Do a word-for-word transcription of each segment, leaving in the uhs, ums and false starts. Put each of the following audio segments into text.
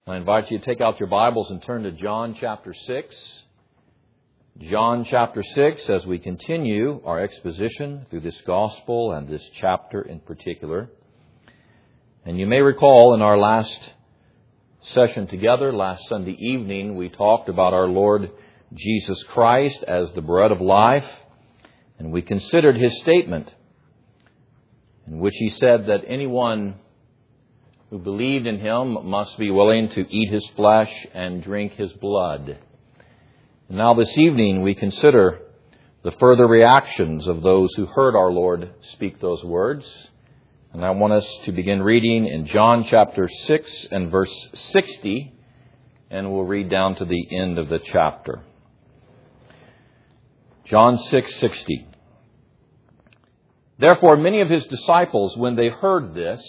I invite you to take out your Bibles and turn to John chapter six. John chapter six, as we continue our exposition through this gospel and this chapter in particular. And you may recall in our last session together, last Sunday evening, we talked about our Lord Jesus Christ as the bread of life. And we considered His statement in which He said that anyone who believed in Him must be willing to eat His flesh and drink His blood. And now this evening we consider the further reactions of those who heard our Lord speak those words. And I want us to begin reading in John chapter six and verse sixty, and we'll read down to the end of the chapter. John six sixty. Therefore many of His disciples, when they heard this,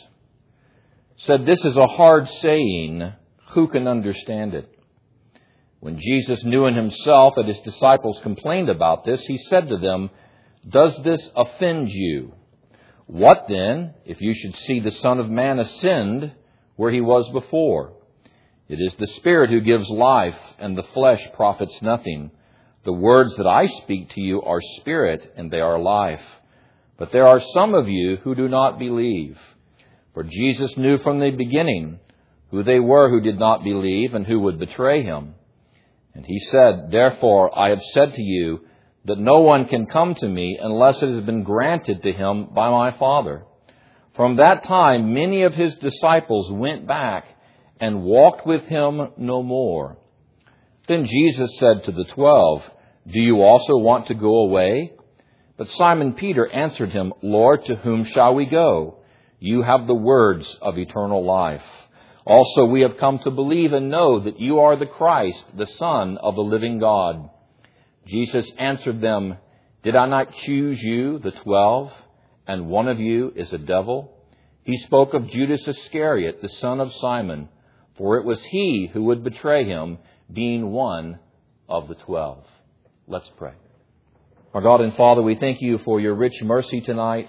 said, "This is a hard saying. Who can understand it?" When Jesus knew in Himself that His disciples complained about this, He said to them, "Does this offend you? What then, if you should see the Son of Man ascend where He was before? It is the Spirit who gives life, and the flesh profits nothing. The words that I speak to you are spirit, and they are life. But there are some of you who do not believe." For Jesus knew from the beginning who they were who did not believe and who would betray Him. And He said, "Therefore I have said to you that no one can come to me unless it has been granted to him by my Father." From that time many of His disciples went back and walked with Him no more. Then Jesus said to the twelve, "Do you also want to go away?" But Simon Peter answered Him, "Lord, to whom shall we go? You have the words of eternal life. Also we have come to believe and know that you are the Christ, the Son of the living God." Jesus answered them, "Did I not choose you, the twelve, and one of you is a devil?" He spoke of Judas Iscariot, the son of Simon, for it was he who would betray Him, being one of the twelve. Let's pray. Our God and Father, we thank You for Your rich mercy tonight.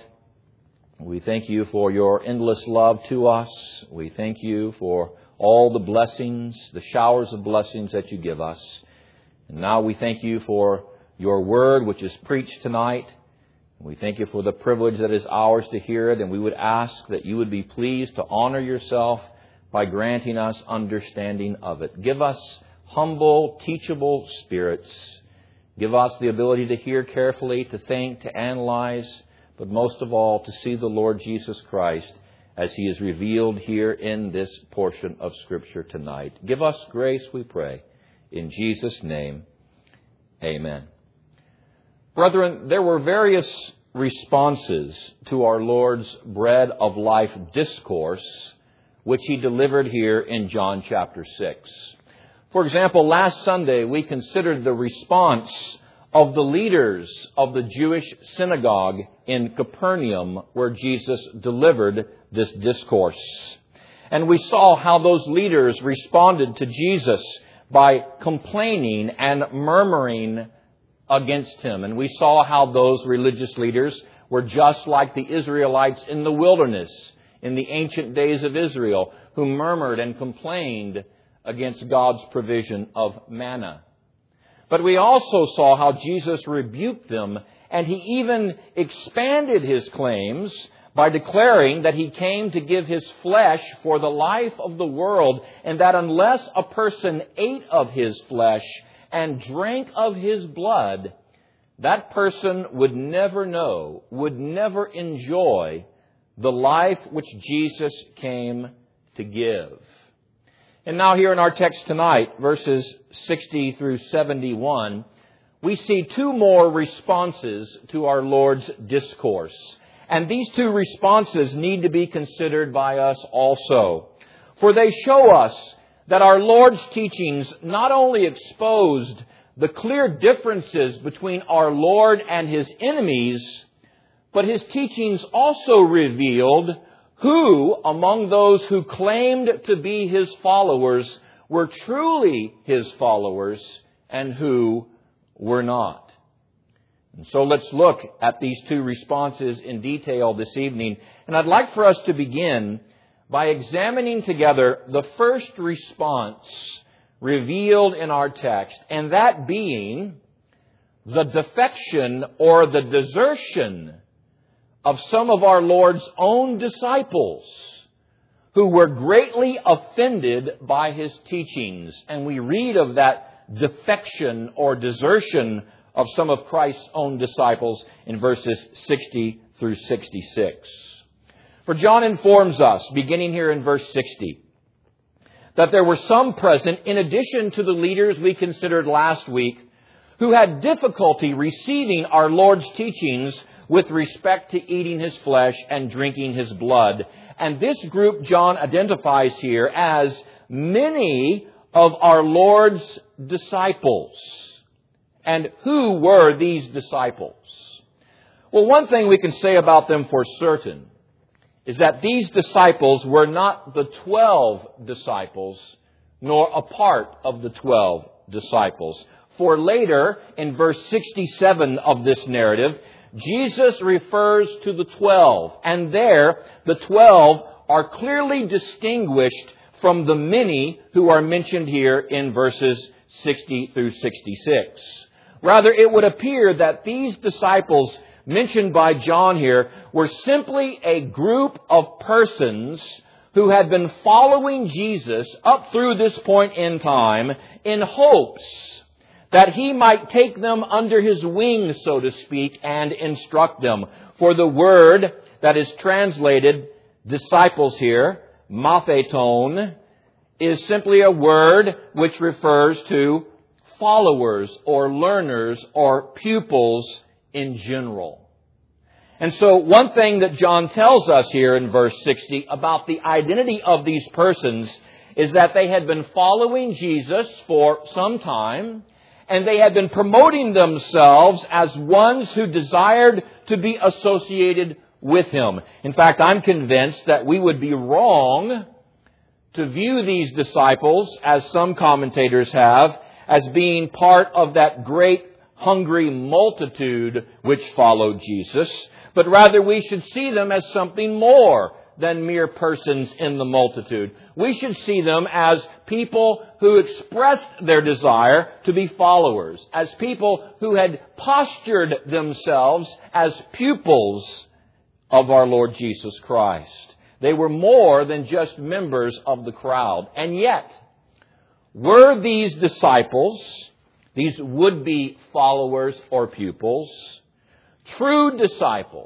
We thank You for Your endless love to us. We thank You for all the blessings, the showers of blessings that You give us. And now we thank You for Your word, which is preached tonight. We thank You for the privilege that is ours to hear it. And we would ask that You would be pleased to honor Yourself by granting us understanding of it. Give us humble, teachable spirits. Give us the ability to hear carefully, to think, to analyze, but most of all, to see the Lord Jesus Christ as He is revealed here in this portion of Scripture tonight. Give us grace, we pray. In Jesus' name, amen. Brethren, there were various responses to our Lord's bread of life discourse, which He delivered here in John chapter six. For example, last Sunday we considered the response of the leaders of the Jewish synagogue in Capernaum, where Jesus delivered this discourse. And we saw how those leaders responded to Jesus by complaining and murmuring against Him. And we saw how those religious leaders were just like the Israelites in the wilderness in the ancient days of Israel, who murmured and complained against God's provision of manna. But we also saw how Jesus rebuked them, and He even expanded His claims by declaring that He came to give His flesh for the life of the world, and that unless a person ate of His flesh and drank of His blood, that person would never know, would never enjoy the life which Jesus came to give. And now here in our text tonight, verses sixty through seventy-one, we see two more responses to our Lord's discourse. And these two responses need to be considered by us also. For they show us that our Lord's teachings not only exposed the clear differences between our Lord and His enemies, but His teachings also revealed who, among those who claimed to be His followers, were truly His followers and who were not. And so let's look at these two responses in detail this evening. And I'd like for us to begin by examining together the first response revealed in our text, and that being the defection or the desertion of some of our Lord's own disciples who were greatly offended by His teachings. And we read of that defection or desertion of some of Christ's own disciples in verses sixty through sixty-six. For John informs us, beginning here in verse sixty, that there were some present, in addition to the leaders we considered last week, who had difficulty receiving our Lord's teachings with respect to eating His flesh and drinking His blood. And this group John identifies here as many of our Lord's disciples. And who were these disciples? Well, one thing we can say about them for certain is that these disciples were not the twelve disciples, nor a part of the twelve disciples. For later, in verse sixty-seven of this narrative, Jesus refers to the twelve, and there the twelve are clearly distinguished from the many who are mentioned here in verses sixty through sixty-six. Rather, it would appear that these disciples mentioned by John here were simply a group of persons who had been following Jesus up through this point in time in hopes that He might take them under His wing, so to speak, and instruct them. For the word that is translated disciples here, matheton, is simply a word which refers to followers or learners or pupils in general. And so one thing that John tells us here in verse sixty about the identity of these persons is that they had been following Jesus for some time, and they had been promoting themselves as ones who desired to be associated with Him. In fact, I'm convinced that we would be wrong to view these disciples, as some commentators have, as being part of that great hungry multitude which followed Jesus, but rather we should see them as something more than mere persons in the multitude. We should see them as people who expressed their desire to be followers, as people who had postured themselves as pupils of our Lord Jesus Christ. They were more than just members of the crowd. And yet, were these disciples, these would-be followers or pupils, true disciples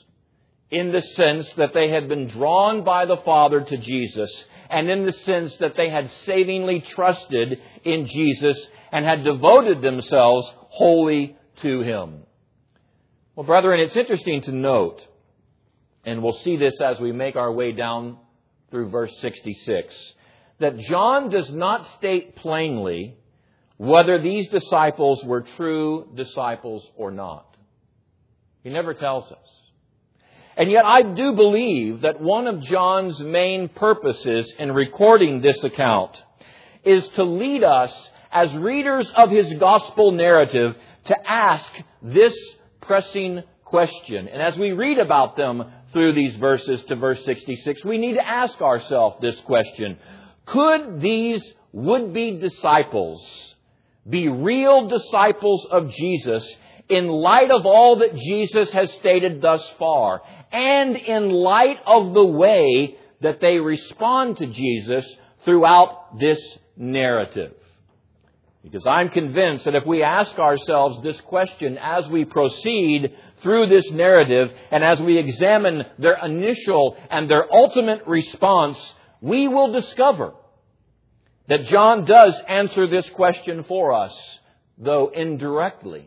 in the sense that they had been drawn by the Father to Jesus, and in the sense that they had savingly trusted in Jesus and had devoted themselves wholly to Him? Well, brethren, it's interesting to note, and we'll see this as we make our way down through verse sixty-six, that John does not state plainly whether these disciples were true disciples or not. He never tells us. And yet I do believe that one of John's main purposes in recording this account is to lead us as readers of his gospel narrative to ask this pressing question. And as we read about them through these verses to verse sixty-six, we need to ask ourselves this question. Could these would-be disciples be real disciples of Jesus in light of all that Jesus has stated thus far, and in light of the way that they respond to Jesus throughout this narrative? Because I'm convinced that if we ask ourselves this question as we proceed through this narrative, and as we examine their initial and their ultimate response, we will discover that John does answer this question for us, though indirectly,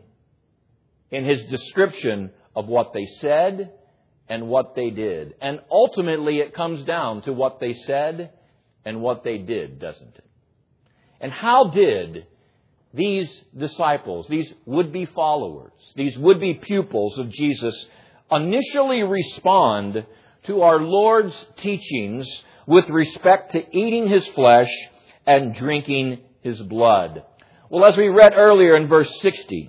in his description of what they said and what they did. And ultimately it comes down to what they said and what they did, doesn't it? And how did these disciples, these would-be followers, these would-be pupils of Jesus initially respond to our Lord's teachings with respect to eating His flesh and drinking His blood? Well, as we read earlier in verse sixty,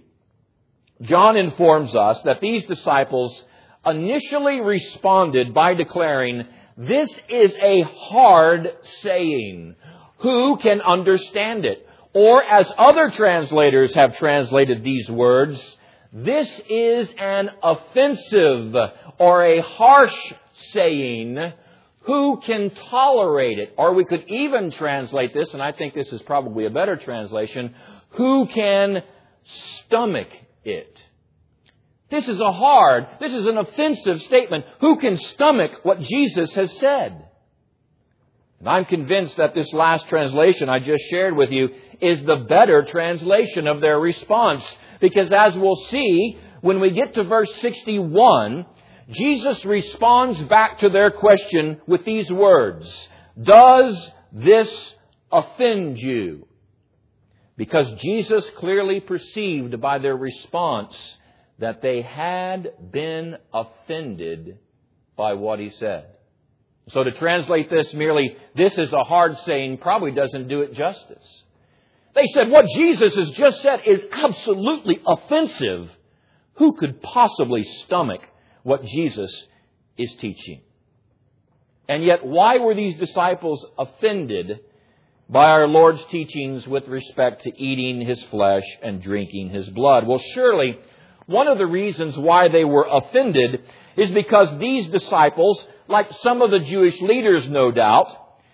John informs us that these disciples initially responded by declaring This is a hard saying. Who can understand it? Or as other translators have translated these words, this is an offensive or a harsh saying. Who can tolerate it? Or we could even translate this, and I think this is probably a better translation, who can stomach it? This is a hard, this is an offensive statement. Who can stomach what Jesus has said? And I'm convinced that this last translation I just shared with you is the better translation of their response. Because as we'll see, when we get to verse sixty-one, Jesus responds back to their question with these words, "Does this offend you?" Because Jesus clearly perceived by their response that they had been offended by what He said. So to translate this merely, "this is a hard saying," probably doesn't do it justice. They said, what Jesus has just said is absolutely offensive. Who could possibly stomach what Jesus is teaching? And yet, why were these disciples offended by our Lord's teachings with respect to eating His flesh and drinking His blood? Well, surely one of the reasons why they were offended is because these disciples, like some of the Jewish leaders, no doubt,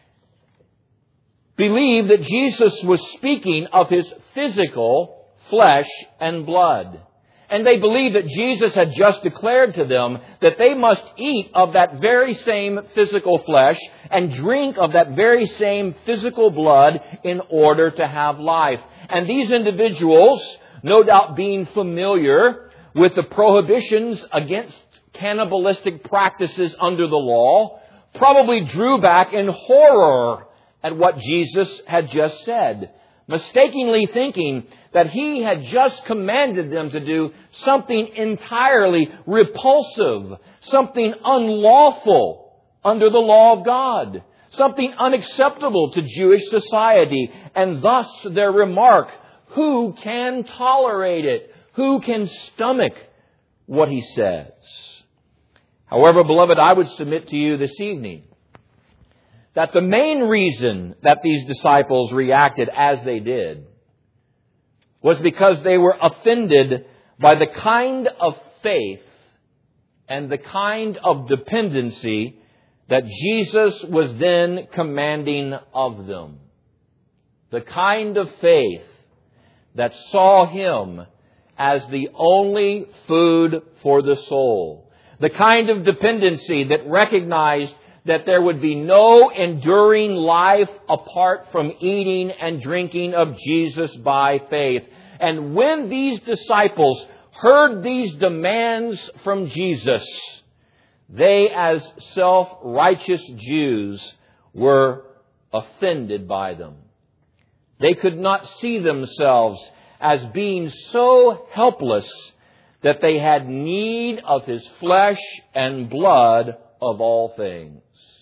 believed that Jesus was speaking of His physical flesh and blood. And they believed that Jesus had just declared to them that they must eat of that very same physical flesh and drink of that very same physical blood in order to have life. And these individuals, no doubt being familiar with the prohibitions against cannibalistic practices under the law, probably drew back in horror at what Jesus had just said, mistakenly thinking that He had just commanded them to do something entirely repulsive, something unlawful under the law of God, something unacceptable to Jewish society. And thus their remark, who can tolerate it? Who can stomach what He says? However, beloved, I would submit to you this evening that the main reason that these disciples reacted as they did was because they were offended by the kind of faith and the kind of dependency that Jesus was then commanding of them. The kind of faith that saw Him as the only food for the soul. The kind of dependency that recognized that there would be no enduring life apart from eating and drinking of Jesus by faith. And when these disciples heard these demands from Jesus, they, as self-righteous Jews, were offended by them. They could not see themselves as being so helpless that they had need of His flesh and blood of all things.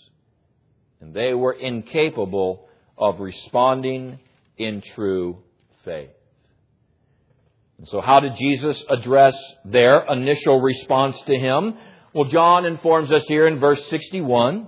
And they were incapable of responding in true faith. And so how did Jesus address their initial response to Him? Well, John informs us here in verse sixty-one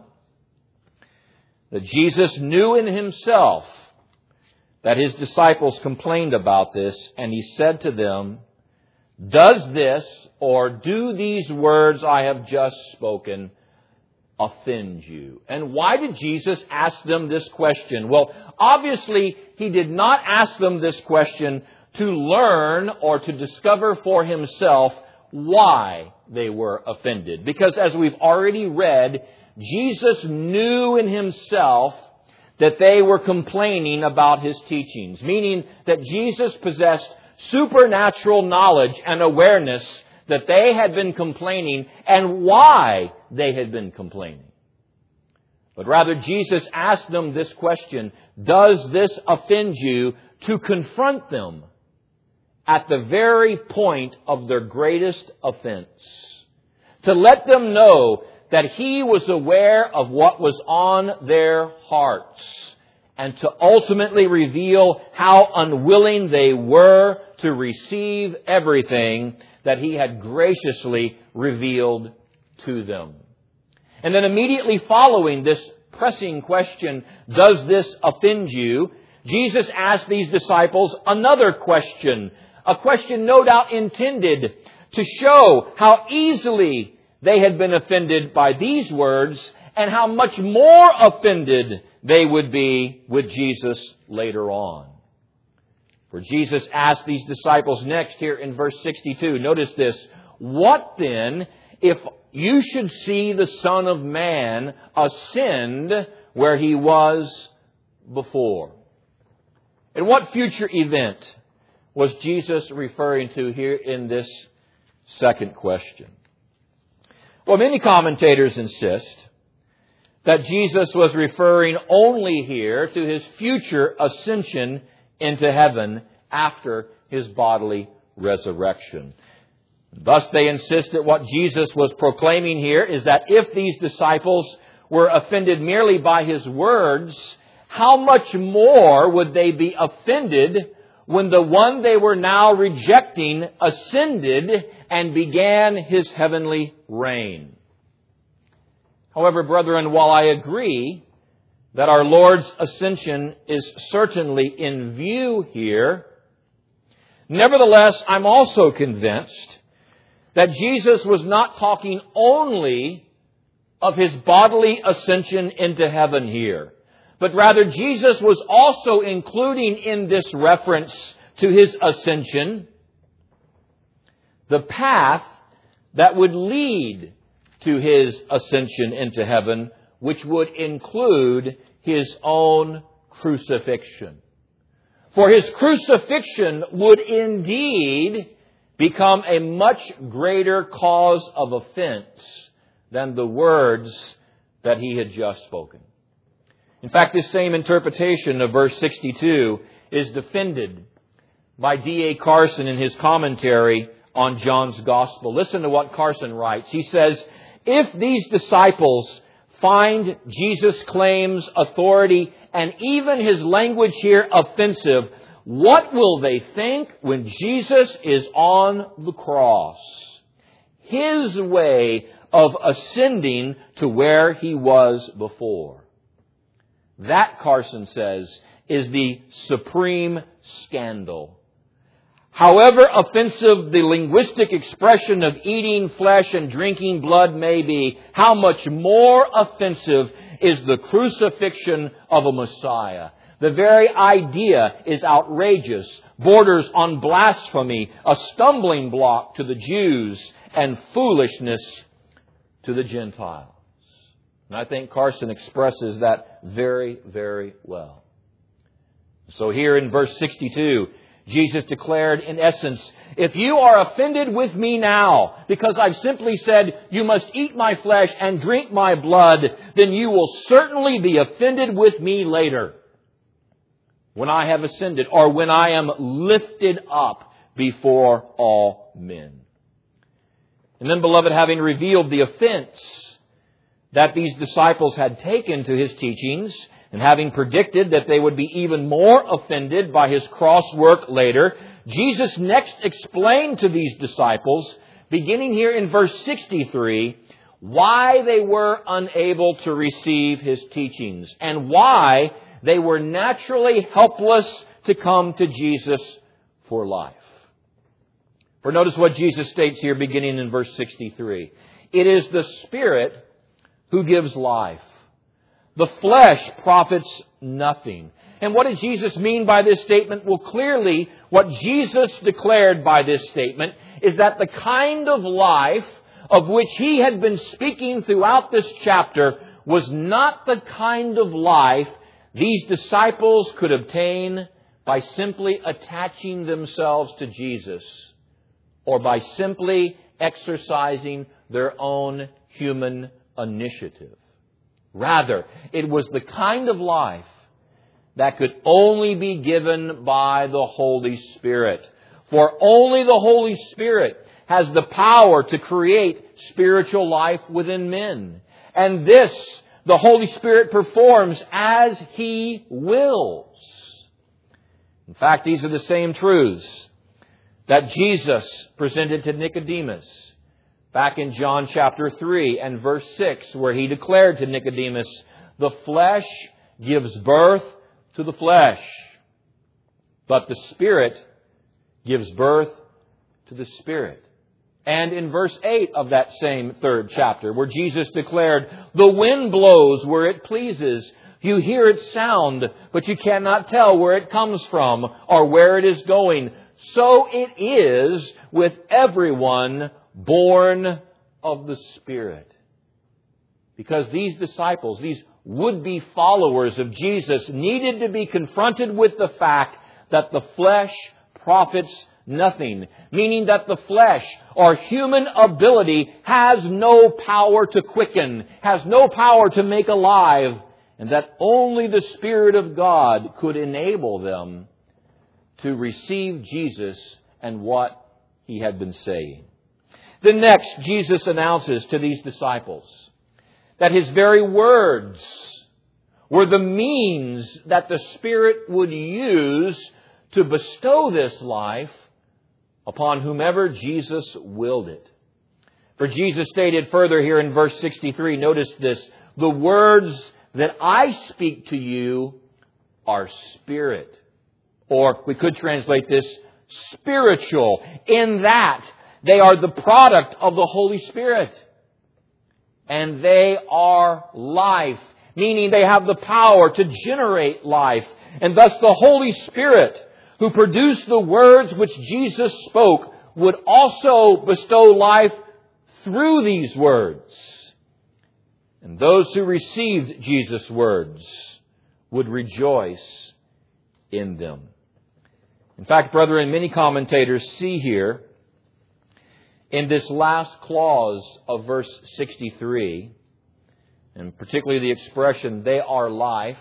that Jesus knew in Himself that His disciples complained about this, and He said to them, "Does this, or do these words I have just spoken, offend you?" And why did Jesus ask them this question? Well, obviously, He did not ask them this question to learn or to discover for Himself why they were offended. Because as we've already read, Jesus knew in Himself that they were complaining about His teachings, meaning that Jesus possessed supernatural knowledge and awareness that they had been complaining and why they had been complaining. But rather, Jesus asked them this question, "Does this offend you?" to confront them at the very point of their greatest offense. To let them know that He was aware of what was on their hearts, and to ultimately reveal how unwilling they were to receive everything that He had graciously revealed to them. And then immediately following this pressing question, does this offend you? Jesus asked these disciples another question, a question no doubt intended to show how easily they had been offended by these words and how much more offended they would be with Jesus later on. For Jesus asked these disciples next here in verse sixty-two. Notice this. What then if you should see the Son of Man ascend where He was before? And what future event was Jesus referring to here in this second question? Well, many commentators insist that Jesus was referring only here to His future ascension into heaven after His bodily resurrection. Thus, they insist that what Jesus was proclaiming here is that if these disciples were offended merely by His words, how much more would they be offended when the one they were now rejecting ascended and began His heavenly reign? However, brethren, while I agree that our Lord's ascension is certainly in view here, nevertheless, I'm also convinced that Jesus was not talking only of His bodily ascension into heaven here, but rather Jesus was also including in this reference to His ascension the path that would lead to His ascension into heaven, which would include His own crucifixion. For His crucifixion would indeed become a much greater cause of offense than the words that He had just spoken. In fact, this same interpretation of verse sixty-two is defended by D A Carson in his commentary on John's Gospel. Listen to what Carson writes. He says, if these disciples find Jesus' claims, authority, and even His language here offensive, what will they think when Jesus is on the cross? His way of ascending to where He was before. That, Carson says, is the supreme scandal. However offensive the linguistic expression of eating flesh and drinking blood may be, how much more offensive is the crucifixion of a Messiah. The very idea is outrageous, borders on blasphemy, a stumbling block to the Jews, and foolishness to the Gentiles. And I think Carson expresses that very, very well. So here in verse sixty-two, Jesus declared in essence, if you are offended with me now, because I've simply said you must eat my flesh and drink my blood, then you will certainly be offended with me later, when I have ascended, or when I am lifted up before all men. And then, beloved, having revealed the offense that these disciples had taken to His teachings, and having predicted that they would be even more offended by His cross work later, Jesus next explained to these disciples, beginning here in verse sixty-three, why they were unable to receive His teachings and why they were naturally helpless to come to Jesus for life. For notice what Jesus states here beginning in verse sixty-three. It is the Spirit who gives life. The flesh profits nothing. And what did Jesus mean by this statement? Well, clearly, what Jesus declared by this statement is that the kind of life of which He had been speaking throughout this chapter was not the kind of life these disciples could obtain by simply attaching themselves to Jesus or by simply exercising their own human initiative. Rather, it was the kind of life that could only be given by the Holy Spirit. For only the Holy Spirit has the power to create spiritual life within men. And this, the Holy Spirit performs as He wills. In fact, these are the same truths that Jesus presented to Nicodemus Back in John chapter three and verse six, where He declared to Nicodemus, "The flesh gives birth to the flesh, but the Spirit gives birth to the Spirit." And in verse eight of that same third chapter, where Jesus declared, "The wind blows where it pleases. You hear its sound, but you cannot tell where it comes from or where it is going. So it is with everyone born of the Spirit." Because these disciples, these would-be followers of Jesus, needed to be confronted with the fact that the flesh profits nothing. Meaning that the flesh, or human ability, has no power to quicken, has no power to make alive, and that only the Spirit of God could enable them to receive Jesus and what He had been saying. Then next, Jesus announces to these disciples that His very words were the means that the Spirit would use to bestow this life upon whomever Jesus willed it. For Jesus stated further here in verse sixty-three, notice this, "The words that I speak to you are spirit." Or we could translate this, spiritual, in that they are the product of the Holy Spirit. And they are life, meaning they have the power to generate life. And thus the Holy Spirit, who produced the words which Jesus spoke, would also bestow life through these words. And those who received Jesus' words would rejoice in them. In fact, brethren, many commentators see here in this last clause of verse sixty-three, and particularly the expression, "they are life,"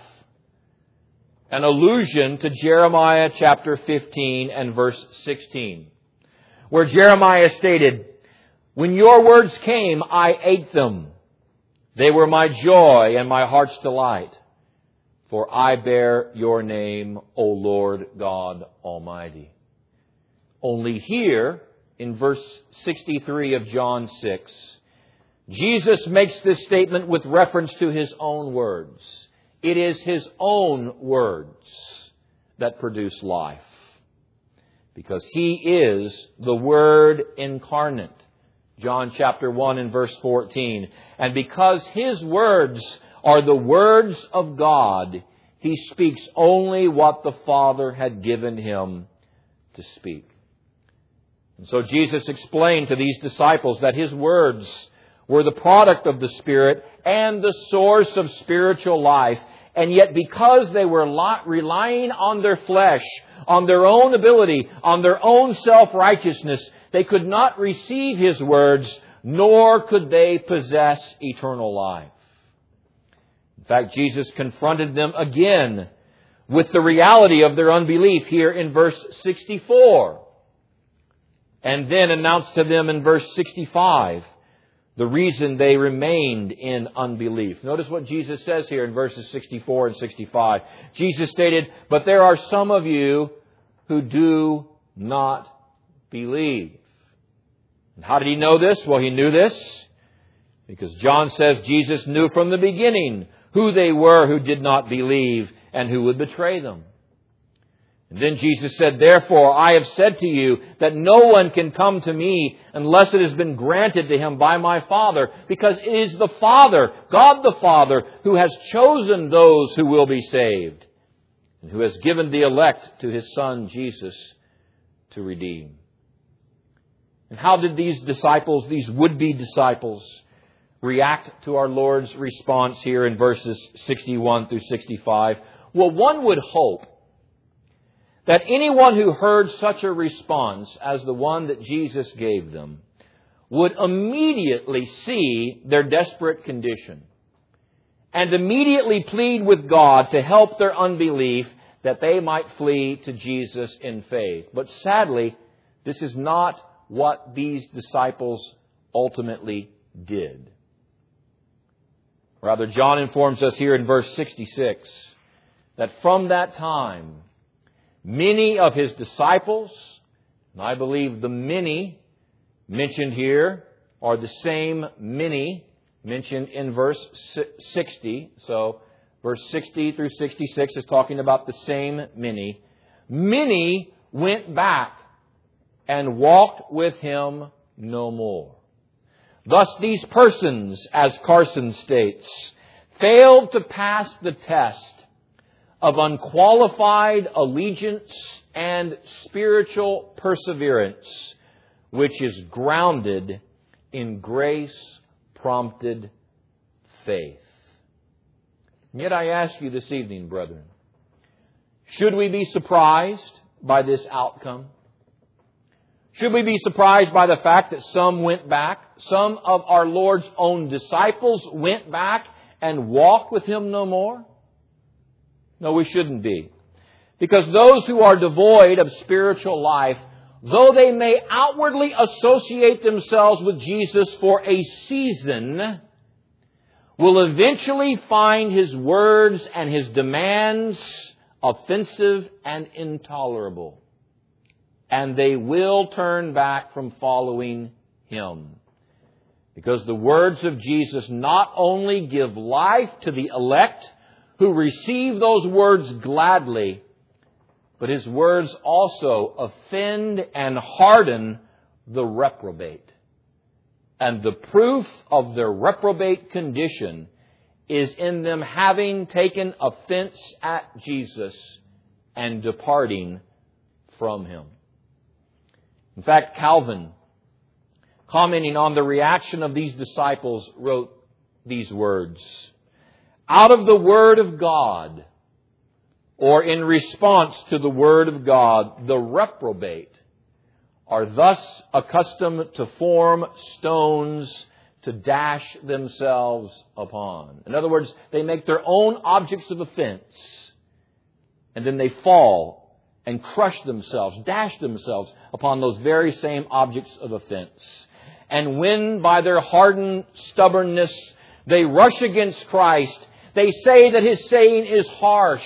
an allusion to Jeremiah chapter fifteen and verse sixteen, where Jeremiah stated, "When your words came, I ate them. They were my joy and my heart's delight. For I bear your name, O Lord God Almighty." Only here, in verse sixty-three of John six, Jesus makes this statement with reference to His own words. It is His own words that produce life. Because He is the Word incarnate. John chapter one and verse fourteen. And because His words are the words of God, He speaks only what the Father had given Him to speak. And so Jesus explained to these disciples that His words were the product of the Spirit and the source of spiritual life. And yet because they were relying on their flesh, on their own ability, on their own self-righteousness, they could not receive His words, nor could they possess eternal life. In fact, Jesus confronted them again with the reality of their unbelief here in verse sixty-four. And then announced to them in verse sixty-five the reason they remained in unbelief. Notice what Jesus says here in verses sixty-four and sixty-five. Jesus stated, "But there are some of you who do not believe." And how did He know this? Well, He knew this because John says Jesus knew from the beginning who they were who did not believe and who would betray them. And then Jesus said, "Therefore, I have said to you that no one can come to me unless it has been granted to him by my Father, because it is the Father, God the Father, who has chosen those who will be saved, and who has given the elect to His Son, Jesus, to redeem." And how did these disciples, these would-be disciples, react to our Lord's response here in verses sixty-one through sixty-five? Well, one would hope that anyone who heard such a response as the one that Jesus gave them would immediately see their desperate condition and immediately plead with God to help their unbelief that they might flee to Jesus in faith. But sadly, this is not what these disciples ultimately did. Rather, John informs us here in verse sixty-six that from that time, many of His disciples, and I believe the many mentioned here are the same many mentioned in verse sixty. So verse sixty through sixty-six is talking about the same many. Many went back and walked with him no more. Thus these persons, as Carson states, failed to pass the test of unqualified allegiance and spiritual perseverance, which is grounded in grace-prompted faith. And yet I ask you this evening, brethren, should we be surprised by this outcome? Should we be surprised by the fact that some went back? Some of our Lord's own disciples went back and walked with him no more? No, we shouldn't be. Because those who are devoid of spiritual life, though they may outwardly associate themselves with Jesus for a season, will eventually find his words and his demands offensive and intolerable. And they will turn back from following him. Because the words of Jesus not only give life to the elect who receive those words gladly, but his words also offend and harden the reprobate. And the proof of their reprobate condition is in them having taken offense at Jesus and departing from him. In fact, Calvin, commenting on the reaction of these disciples, wrote these words: out of the Word of God, or in response to the Word of God, the reprobate are thus accustomed to form stones to dash themselves upon. In other words, they make their own objects of offense, and then they fall and crush themselves, dash themselves upon those very same objects of offense. And when by their hardened stubbornness they rush against Christ, they say that his saying is harsh,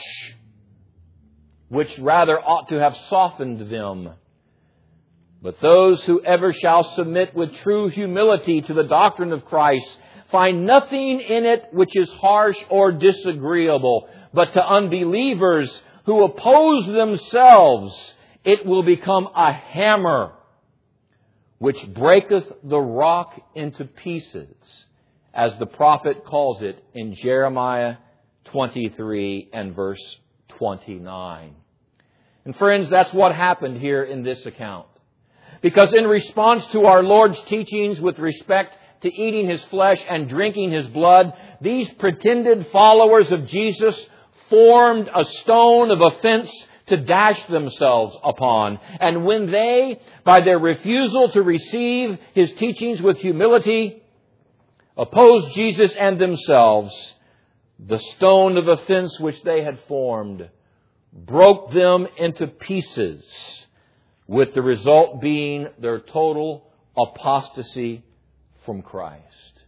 which rather ought to have softened them. But those who ever shall submit with true humility to the doctrine of Christ find nothing in it which is harsh or disagreeable, but to unbelievers who oppose themselves, it will become a hammer which breaketh the rock into pieces, as the prophet calls it in Jeremiah twenty-three and verse twenty-nine. And friends, that's what happened here in this account. Because in response to our Lord's teachings with respect to eating his flesh and drinking his blood, these pretended followers of Jesus formed a stone of offense to dash themselves upon. And when they, by their refusal to receive his teachings with humility, opposed Jesus and themselves, the stone of offense which they had formed broke them into pieces, with the result being their total apostasy from Christ.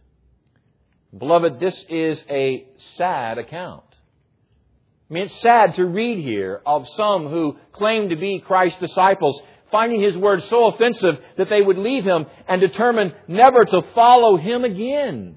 Beloved, this is a sad account. I mean, it's sad to read here of some who claim to be Christ's disciples, finding his words so offensive that they would leave him and determine never to follow him again.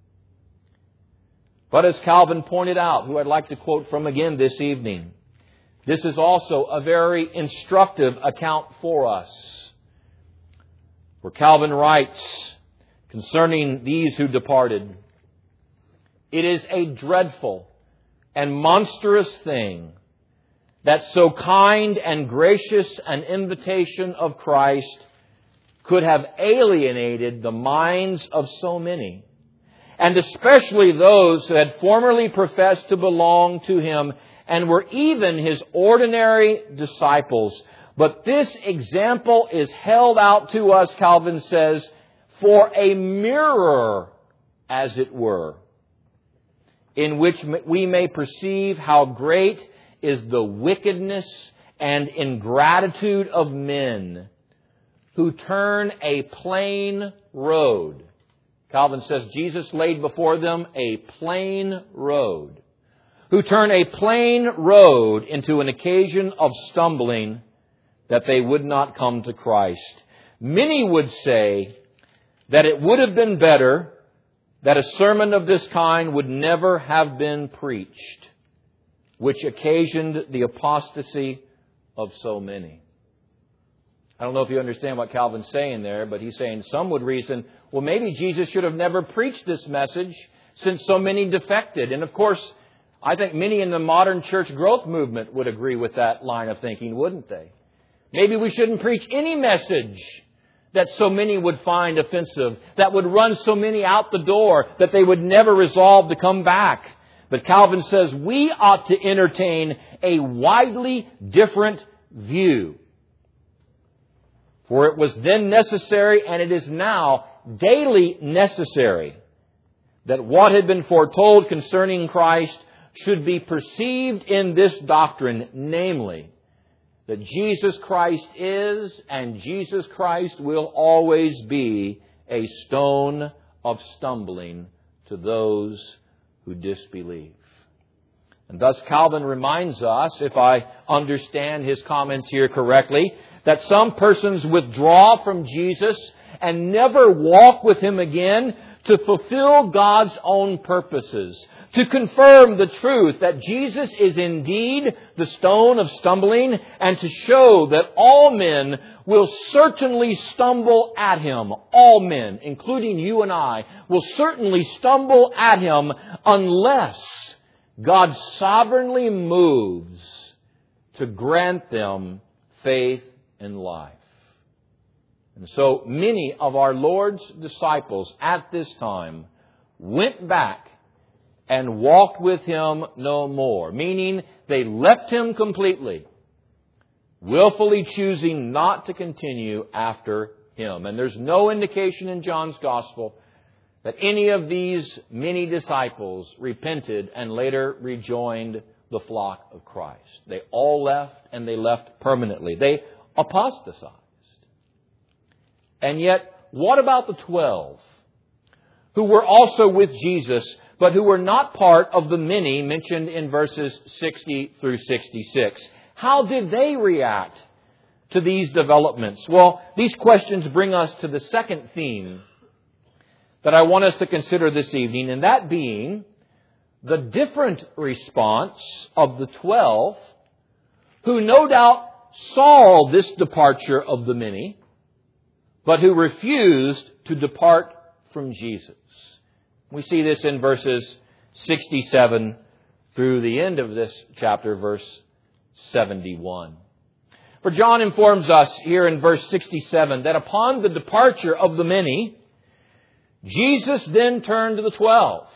But as Calvin pointed out, who I'd like to quote from again this evening, this is also a very instructive account for us. Where Calvin writes concerning these who departed, "It is a dreadful and monstrous thing that so kind and gracious an invitation of Christ could have alienated the minds of so many, and especially those who had formerly professed to belong to him and were even his ordinary disciples. But this example is held out to us," Calvin says, "for a mirror, as it were, in which we may perceive how great is the wickedness and ingratitude of men who turn a plain road." Calvin says Jesus laid before them a plain road. Who turn a plain road into an occasion of stumbling, that they would not come to Christ. Many would say that it would have been better that a sermon of this kind would never have been preached, which occasioned the apostasy of so many. I don't know if you understand what Calvin's saying there, but he's saying some would reason, well, maybe Jesus should have never preached this message since so many defected. And of course, I think many in the modern church growth movement would agree with that line of thinking, wouldn't they? Maybe we shouldn't preach any message that so many would find offensive, that would run so many out the door, that they would never resolve to come back. But Calvin says we ought to entertain a widely different view. For it was then necessary, and it is now daily necessary, that what had been foretold concerning Christ should be perceived in this doctrine, namely, that Jesus Christ is and Jesus Christ will always be a stone of stumbling to those who disbelieve. And thus Calvin reminds us, if I understand his comments here correctly, that some persons withdraw from Jesus and never walk with Him again to fulfill God's own purposes, to confirm the truth that Jesus is indeed the stone of stumbling, and to show that all men will certainly stumble at Him. All men, including you and I, will certainly stumble at Him unless God sovereignly moves to grant them faith and life. And so many of our Lord's disciples at this time went back and walked with Him no more, meaning they left Him completely, willfully choosing not to continue after Him. And there's no indication in John's Gospel that any of these many disciples repented and later rejoined the flock of Christ. They all left, and they left permanently. They apostatized. And yet, what about the twelve who were also with Jesus, but who were not part of the many mentioned in verses sixty through sixty-six? How did they react to these developments? Well, these questions bring us to the second theme that I want us to consider this evening, and that being the different response of the twelve, who no doubt saw this departure of the many, but who refused to depart from Jesus. We see this in verses sixty-seven through the end of this chapter, verse seventy-one. For John informs us here in verse sixty-seven that upon the departure of the many, Jesus then turned to the twelve.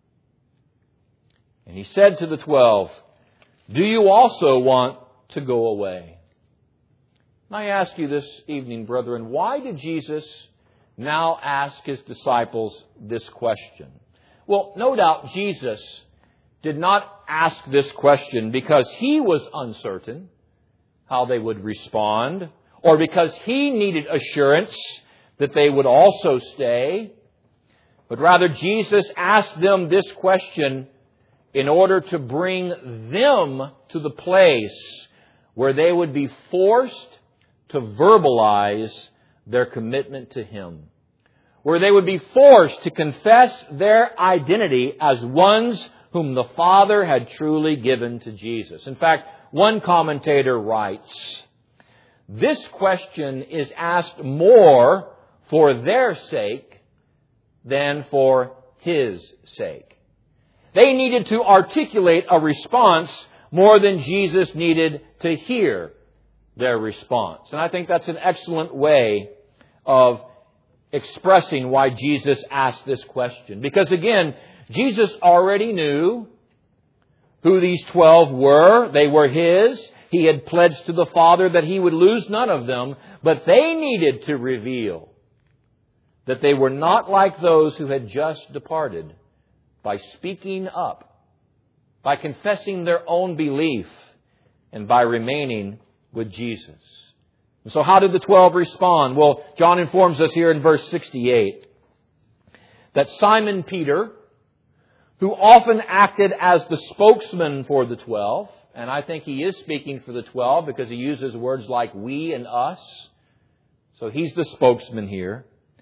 And He said to the twelve, "Do you also want to go away?" And I ask you this evening, brethren, why did Jesus now ask His disciples this question? Well, no doubt Jesus did not ask this question because He was uncertain how they would respond, or because He needed assurance that they would also stay. But rather, Jesus asked them this question in order to bring them to the place where they would be forced to verbalize their commitment to Him, where they would be forced to confess their identity as ones whom the Father had truly given to Jesus. In fact, one commentator writes, "This question is asked more for their sake than for His sake." They needed to articulate a response more than Jesus needed to hear their response. And I think that's an excellent way of expressing why Jesus asked this question. Because again, Jesus already knew who these twelve were. They were His. He had pledged to the Father that He would lose none of them. But they needed to reveal that they were not like those who had just departed by speaking up, by confessing their own belief, and by remaining with Jesus. And so how did the twelve respond? Well, John informs us here in verse sixty-eight that Simon Peter, who often acted as the spokesman for the twelve, and I think he is speaking for the twelve because he uses words like we and us, so he's the spokesman here,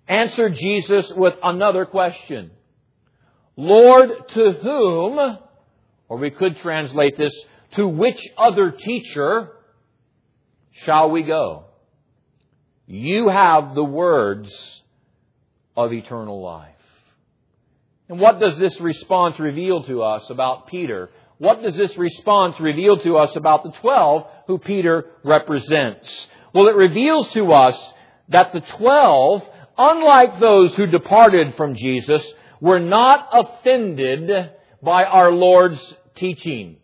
answered Jesus with another question. Lord, to whom, or we could translate this, to which other teacher shall we go? You have the words of eternal life. And what does this response reveal to us about Peter? What does this response reveal to us about the twelve who Peter represents? Well, it reveals to us that the twelve, unlike those who departed from Jesus, were not offended by our Lord's teachings.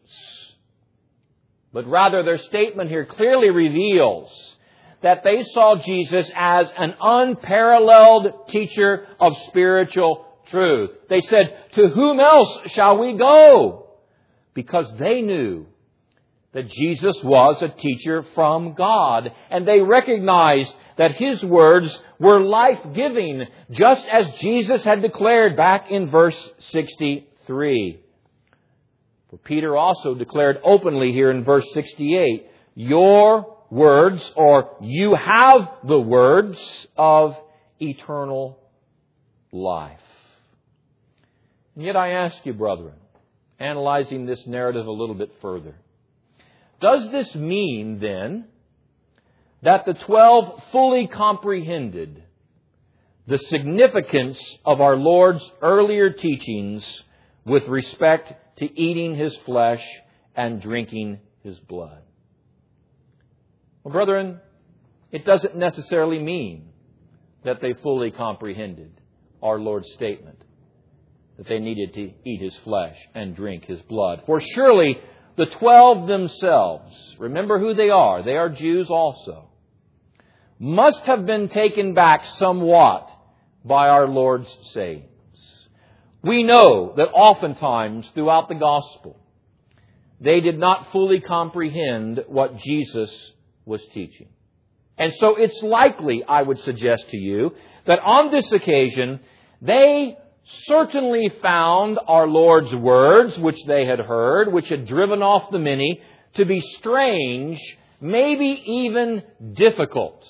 But rather, their statement here clearly reveals that they saw Jesus as an unparalleled teacher of spiritual truth. They said, to whom else shall we go? Because they knew that Jesus was a teacher from God. And they recognized that His words were life-giving, just as Jesus had declared back in verse sixty-three. For Peter also declared openly here in verse sixty-eight, your words, or you have the words of eternal life. And yet I ask you, brethren, analyzing this narrative a little bit further, does this mean then that the twelve fully comprehended the significance of our Lord's earlier teachings with respect to eating His flesh and drinking His blood? Well, brethren, it doesn't necessarily mean that they fully comprehended our Lord's statement that they needed to eat His flesh and drink His blood. For surely the twelve themselves, remember who they are, they are Jews also, must have been taken back somewhat by our Lord's sayings. We know that oftentimes throughout the gospel, they did not fully comprehend what Jesus was teaching. And so it's likely, I would suggest to you, that on this occasion, they certainly found our Lord's words, which they had heard, which had driven off the many, to be strange, maybe even difficult.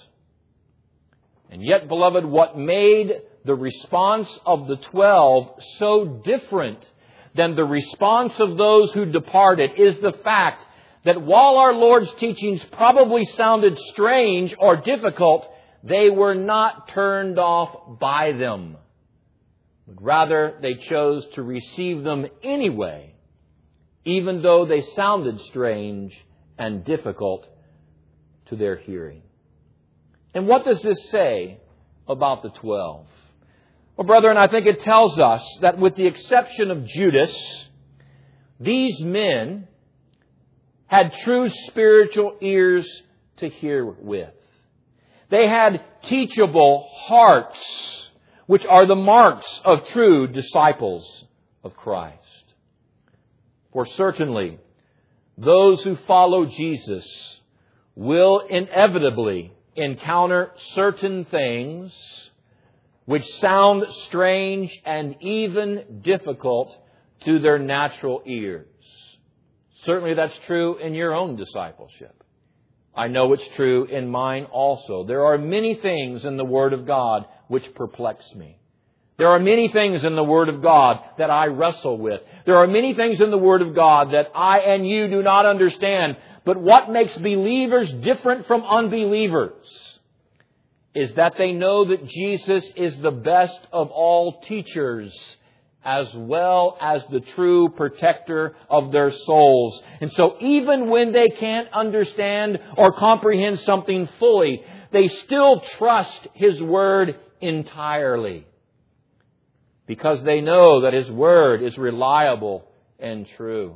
And yet, beloved, what made the response of the twelve so different than the response of those who departed is the fact that while our Lord's teachings probably sounded strange or difficult, they were not turned off by them. But rather, they chose to receive them anyway, even though they sounded strange and difficult to their hearing. And what does this say about the twelve? Well, brethren, I think it tells us that with the exception of Judas, these men had true spiritual ears to hear with. They had teachable hearts, which are the marks of true disciples of Christ. For certainly, those who follow Jesus will inevitably encounter certain things which sound strange and even difficult to their natural ears. Certainly that's true in your own discipleship. I know it's true in mine also. There are many things in the Word of God which perplex me. There are many things in the Word of God that I wrestle with. There are many things in the Word of God that I and you do not understand. But what makes believers different from unbelievers is that they know that Jesus is the best of all teachers, as well as the true protector of their souls. And so even when they can't understand or comprehend something fully, they still trust His Word entirely, because they know that His Word is reliable and true.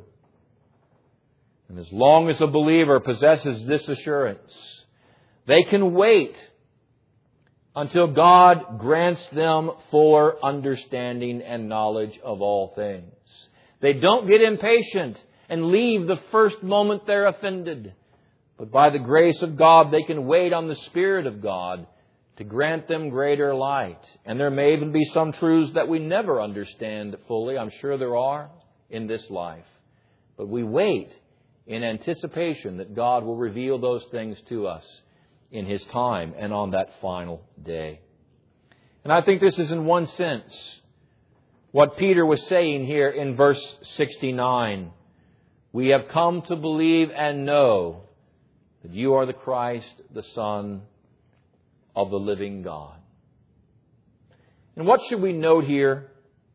And as long as a believer possesses this assurance, they can wait until God grants them fuller understanding and knowledge of all things. They don't get impatient and leave the first moment they're offended. But by the grace of God, they can wait on the Spirit of God to grant them greater light. And there may even be some truths that we never understand fully. I'm sure there are in this life. But we wait in anticipation that God will reveal those things to us in His time and on that final day. And I think this is in one sense what Peter was saying here in verse sixty-nine. We have come to believe and know that you are the Christ, the Son of the living God. And what should we note here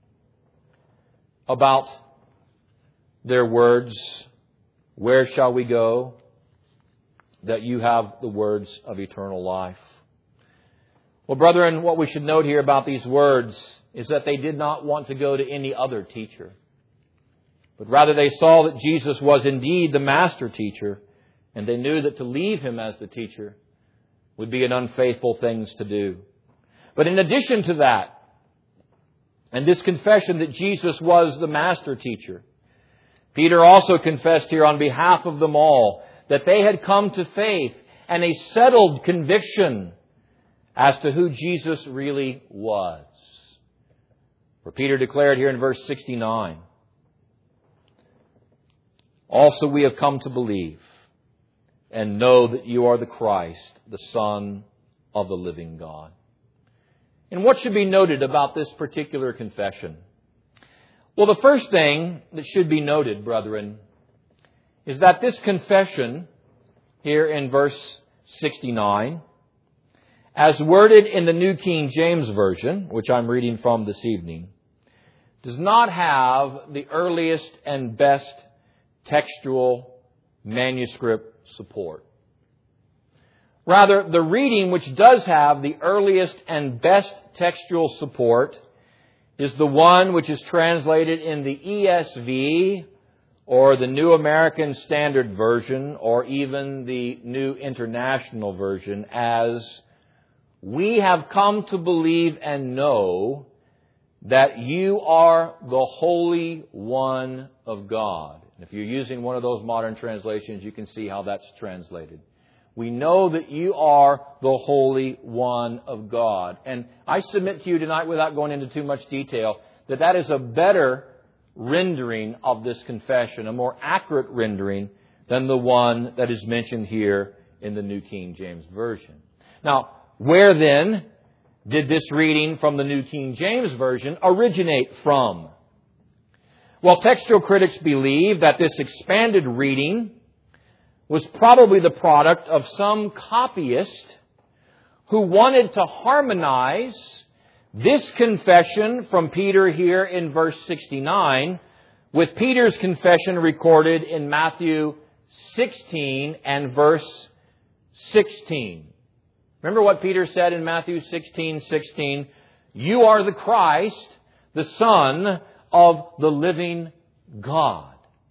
about their words? Where shall we go? That you have the words of eternal life. Well, brethren, what we should note here about these words is that they did not want to go to any other teacher, but rather they saw that Jesus was indeed the master teacher, and they knew that to leave Him as the teacher would be an unfaithful thing to do. But in addition to that, and this confession that Jesus was the master teacher, Peter also confessed here on behalf of them all that they had come to faith and a settled conviction as to who Jesus really was. For Peter declared here in verse sixty-nine, also we have come to believe and know that you are the Christ, the Son of the living God. And what should be noted about this particular confession? Well, the first thing that should be noted, brethren, is that this confession here in verse sixty-nine, as worded in the New King James Version, which I'm reading from this evening, does not have the earliest and best textual manuscript support. Rather, the reading which does have the earliest and best textual support is the one which is translated in the E S V or the New American Standard Version or even the New International Version as, we have come to believe and know that you are the Holy One of God. And if you're using one of those modern translations, you can see how that's translated. We know that you are the Holy One of God. And I submit to you tonight, without going into too much detail, that that is a better rendering of this confession, a more accurate rendering than the one that is mentioned here in the New King James Version. Now, where then did this reading from the New King James Version originate from? Well, textual critics believe that this expanded reading was probably the product of some copyist who wanted to harmonize this confession from Peter here in verse sixty-nine with Peter's confession recorded in Matthew sixteen and verse sixteen. Remember what Peter said in Matthew sixteen sixteen? You are the Christ, the Son of the living God.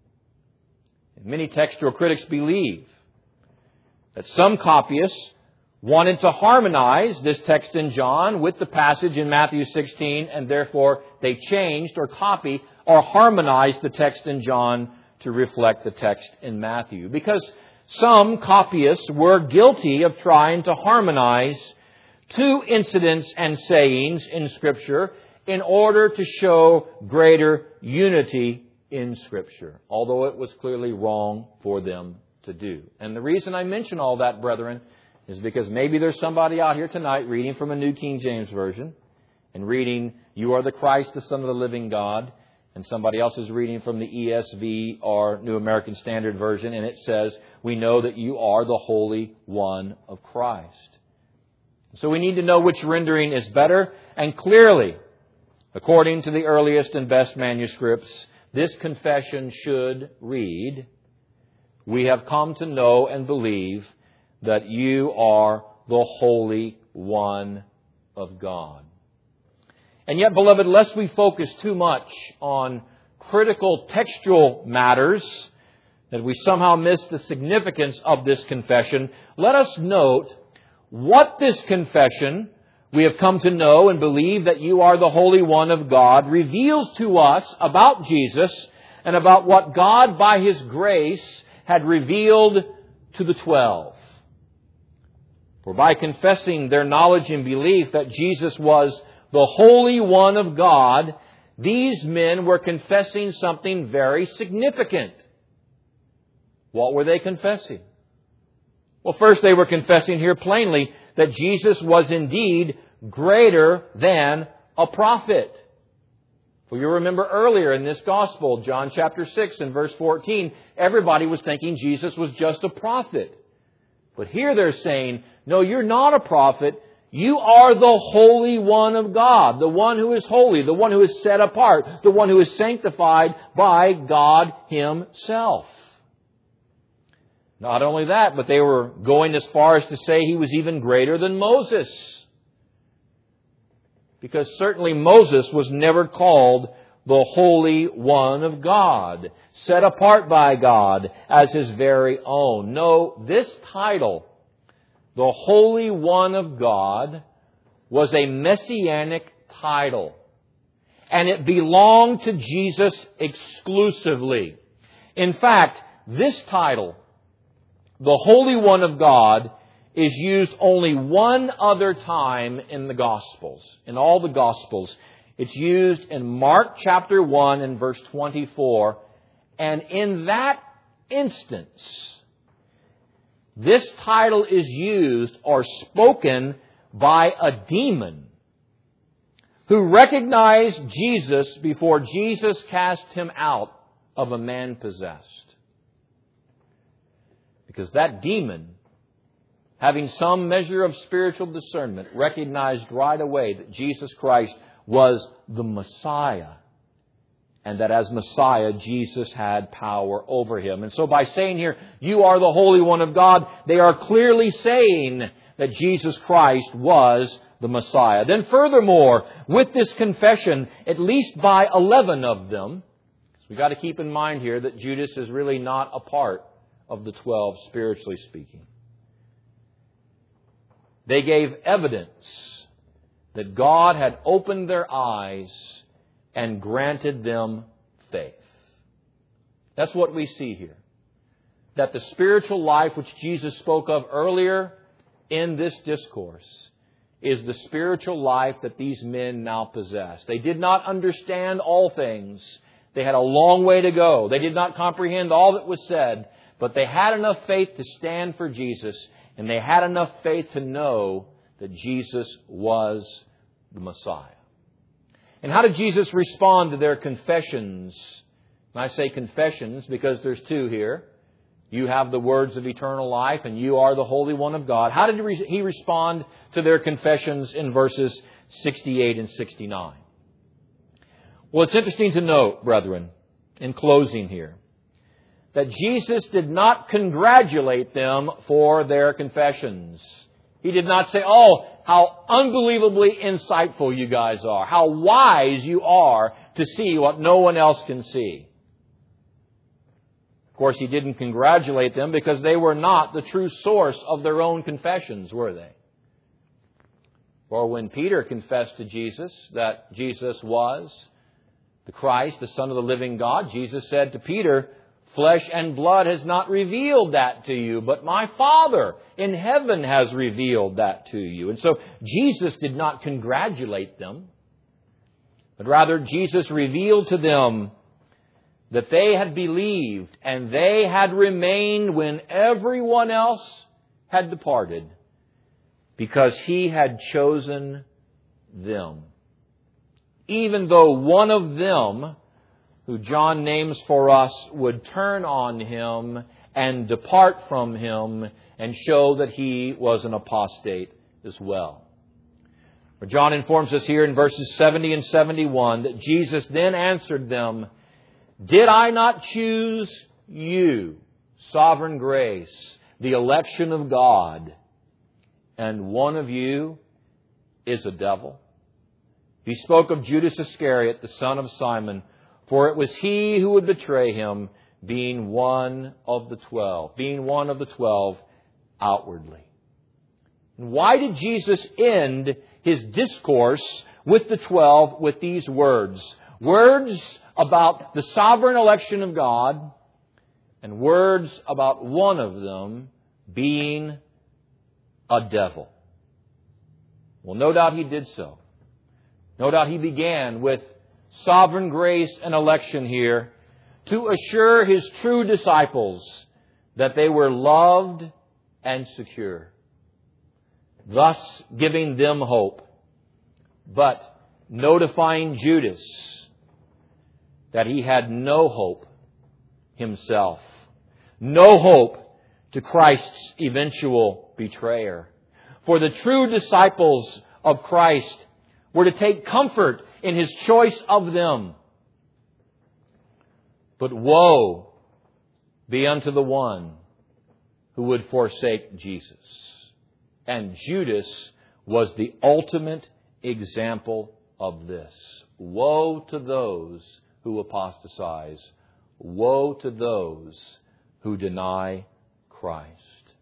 And many textual critics believe that some copyists wanted to harmonize this text in John with the passage in Matthew sixteen, and therefore they changed or copied or harmonized the text in John to reflect the text in Matthew. Because some copyists were guilty of trying to harmonize two incidents and sayings in Scripture in order to show greater unity in Scripture, although it was clearly wrong for them to do. And the reason I mention all that, brethren, is because maybe there's somebody out here tonight reading from a New King James Version and reading, you are the Christ, the Son of the living God, and somebody else is reading from the E S V or New American Standard Version, and it says, we know that you are the Holy One of Christ. So we need to know which rendering is better, and clearly, according to the earliest and best manuscripts, this confession should read, we have come to know and believe that you are the Holy One of God. And yet, beloved, lest we focus too much on critical textual matters, that we somehow miss the significance of this confession, let us note what this confession, we have come to know and believe that you are the Holy One of God, reveals to us about Jesus and about what God, by His grace, had revealed to the twelve. For by confessing their knowledge and belief that Jesus was the Holy One of God, these men were confessing something very significant. What were they confessing? Well, first they were confessing here plainly that Jesus was indeed greater than a prophet. For you remember earlier in this gospel, John chapter six and verse fourteen, everybody was thinking Jesus was just a prophet. But here they're saying, no, you're not a prophet. You are the Holy One of God, the one who is holy, the one who is set apart, the one who is sanctified by God Himself. Not only that, but they were going as far as to say He was even greater than Moses. Because certainly Moses was never called the Holy One of God, set apart by God as His very own. No, this title, the Holy One of God, was a messianic title. And it belonged to Jesus exclusively. In fact, this title, the Holy One of God, is used only one other time in the Gospels, in all the Gospels. It's used in Mark chapter one and verse twenty-four. And in that instance, this title is used or spoken by a demon who recognized Jesus before Jesus cast him out of a man possessed. Because that demon, having some measure of spiritual discernment, recognized right away that Jesus Christ was the Messiah. And that as Messiah, Jesus had power over Him. And so by saying here, you are the Holy One of God, they are clearly saying that Jesus Christ was the Messiah. Then furthermore, with this confession, at least by eleven of them, we've got to keep in mind here that Judas is really not a part of the twelve, spiritually speaking. They gave evidence that God had opened their eyes and granted them faith. That's what we see here. That the spiritual life which Jesus spoke of earlier in this discourse is the spiritual life that these men now possess. They did not understand all things. They had a long way to go. They did not comprehend all that was said, but they had enough faith to stand for Jesus, and they had enough faith to know that Jesus was the Messiah. And how did Jesus respond to their confessions? And I say confessions because there's two here. You have the words of eternal life, and you are the Holy One of God. How did He respond to their confessions in verses sixty-eight and sixty-nine? Well, it's interesting to note, brethren, in closing here, that Jesus did not congratulate them for their confessions. He did not say, oh, how unbelievably insightful you guys are. How wise you are to see what no one else can see. Of course, He didn't congratulate them because they were not the true source of their own confessions, were they? For when Peter confessed to Jesus that Jesus was the Christ, the Son of the living God, Jesus said to Peter, flesh and blood has not revealed that to you, but my Father in heaven has revealed that to you. And so Jesus did not congratulate them, but rather Jesus revealed to them that they had believed and they had remained when everyone else had departed because He had chosen them. Even though one of them, who John names for us, would turn on Him and depart from Him and show that he was an apostate as well. For John informs us here in verses seventy and seventy-one that Jesus then answered them, did I not choose you, sovereign grace, the election of God, and one of you is a devil? He spoke of Judas Iscariot, the son of Simon, for it was he who would betray Him, being one of the twelve, being one of the twelve outwardly. And why did Jesus end His discourse with the twelve with these words? Words about the sovereign election of God, and words about one of them being a devil. Well, no doubt He did so. No doubt He began with sovereign grace and election here to assure His true disciples that they were loved and secure, thus giving them hope but notifying Judas that he had no hope himself. No hope to Christ's eventual betrayer. For the true disciples of Christ were to take comfort in His choice of them. But woe be unto the one who would forsake Jesus. And Judas was the ultimate example of this. Woe to those who apostatize. Woe to those who deny Christ.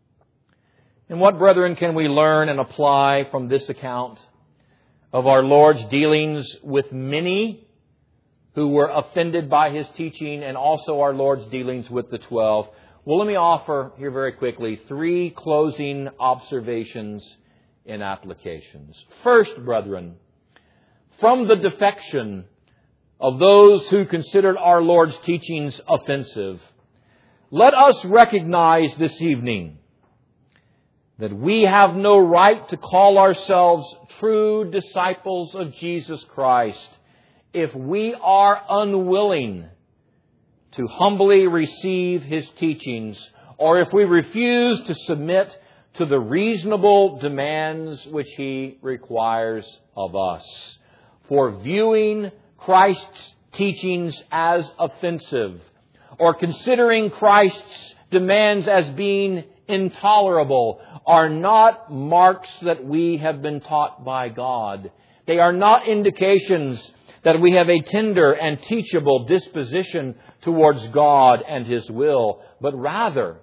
And what, brethren, can we learn and apply from this account of our Lord's dealings with many who were offended by His teaching, and also our Lord's dealings with the twelve? Well, let me offer here very quickly three closing observations and applications. First, brethren, from the defection of those who considered our Lord's teachings offensive, let us recognize this evening that we have no right to call ourselves true disciples of Jesus Christ if we are unwilling to humbly receive His teachings, or if we refuse to submit to the reasonable demands which He requires of us. For viewing Christ's teachings as offensive, or considering Christ's demands as being intolerable, are not marks that we have been taught by God. They are not indications that we have a tender and teachable disposition towards God and His will, but rather,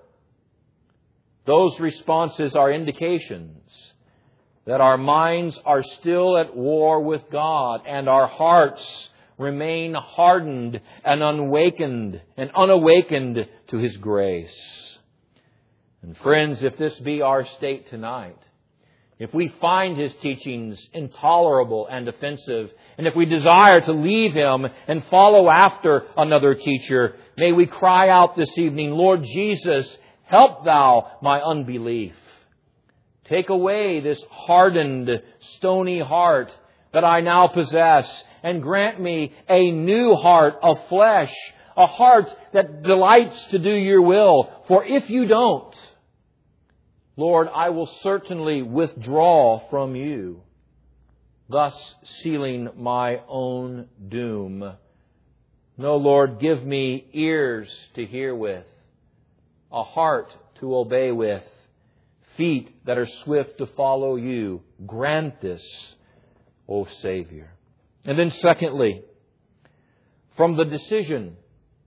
those responses are indications that our minds are still at war with God and our hearts remain hardened and unawakened and unawakened to His grace. And friends, if this be our state tonight, if we find His teachings intolerable and offensive, and if we desire to leave Him and follow after another teacher, may we cry out this evening, Lord Jesus, help Thou my unbelief. Take away this hardened, stony heart that I now possess, and grant me a new heart of flesh, a heart that delights to do Your will. For if You don't, Lord, I will certainly withdraw from You, thus sealing my own doom. No, Lord, give me ears to hear with, a heart to obey with, feet that are swift to follow You. Grant this, O Savior. And then secondly, from the decision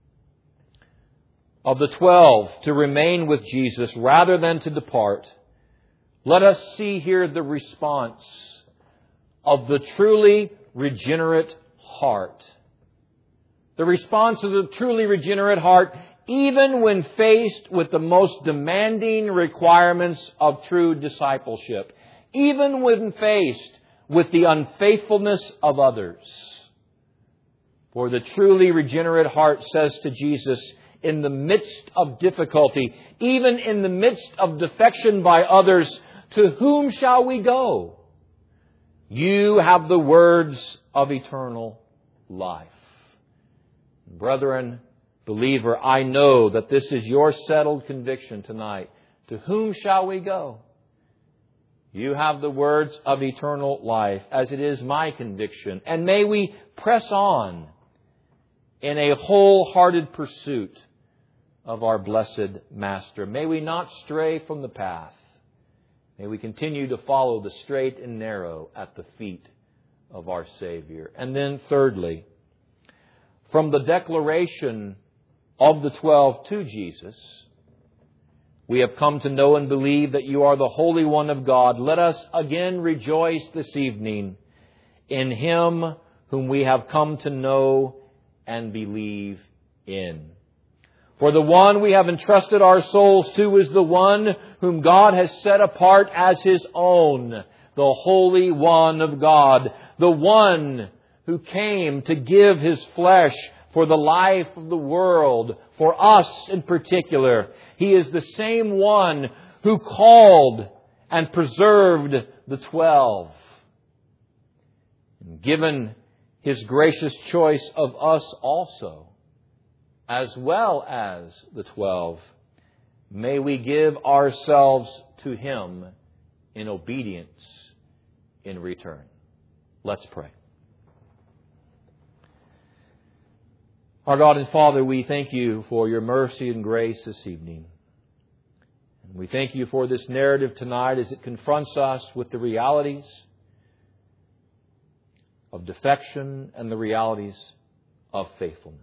of the twelve to remain with Jesus rather than to depart, let us see here the response of the truly regenerate heart. The response of the truly regenerate heart, even when faced with the most demanding requirements of true discipleship, even when faced with the unfaithfulness of others. For the truly regenerate heart says to Jesus, in the midst of difficulty, even in the midst of defection by others, to whom shall we go? You have the words of eternal life. Brethren, believer, I know that this is your settled conviction tonight. To whom shall we go? You have the words of eternal life, as it is my conviction. And may we press on in a wholehearted pursuit of our blessed Master. May we not stray from the path. May we continue to follow the straight and narrow at the feet of our Savior. And then thirdly, from the declaration of the twelve to Jesus, we have come to know and believe that You are the Holy One of God. Let us again rejoice this evening in Him whom we have come to know and believe in. For the one we have entrusted our souls to is the one whom God has set apart as His own, the Holy One of God, the one who came to give His flesh for the life of the world, for us in particular. He is the same one who called and preserved the twelve. Given His gracious choice of us also, as well as the twelve, may we give ourselves to Him in obedience in return. Let's pray. Our God and Father, we thank You for Your mercy and grace this evening. And we thank You for this narrative tonight as it confronts us with the realities of defection and the realities of faithfulness.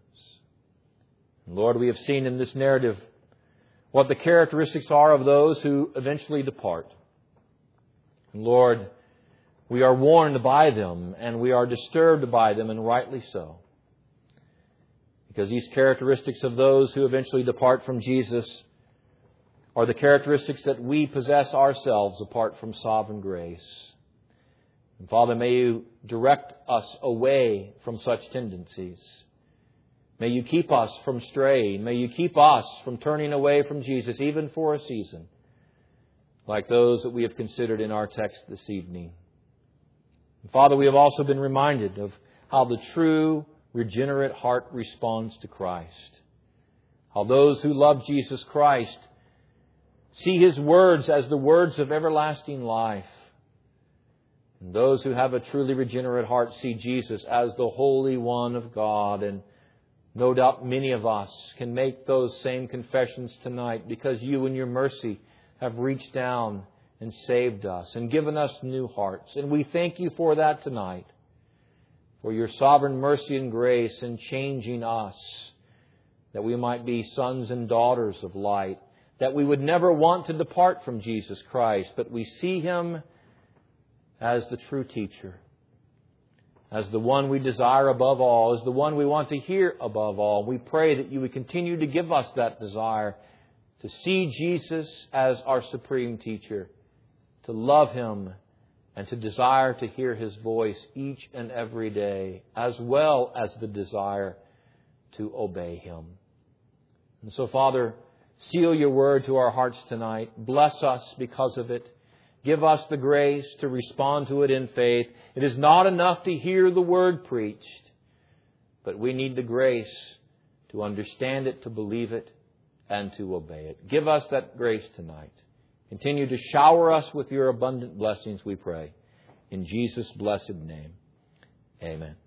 And Lord, we have seen in this narrative what the characteristics are of those who eventually depart. And Lord, we are warned by them and we are disturbed by them, and rightly so. Because these characteristics of those who eventually depart from Jesus are the characteristics that we possess ourselves apart from sovereign grace. And Father, may You direct us away from such tendencies. May You keep us from straying. May You keep us from turning away from Jesus, even for a season, like those that we have considered in our text this evening. And Father, we have also been reminded of how the true regenerate heart responds to Christ. How those who love Jesus Christ see His words as the words of everlasting life. And those who have a truly regenerate heart see Jesus as the Holy One of God. And no doubt many of us can make those same confessions tonight because You in Your mercy have reached down and saved us and given us new hearts. And we thank You for that tonight, for Your sovereign mercy and grace in changing us, that we might be sons and daughters of light, that we would never want to depart from Jesus Christ, but we see Him as the true teacher, as the one we desire above all, as the one we want to hear above all. We pray that You would continue to give us that desire to see Jesus as our supreme teacher, to love Him, and to desire to hear His voice each and every day, as well as the desire to obey Him. And so, Father, seal Your word to our hearts tonight. Bless us because of it. Give us the grace to respond to it in faith. It is not enough to hear the word preached, but we need the grace to understand it, to believe it, and to obey it. Give us that grace tonight. Continue to shower us with Your abundant blessings, we pray. In Jesus' blessed name, amen.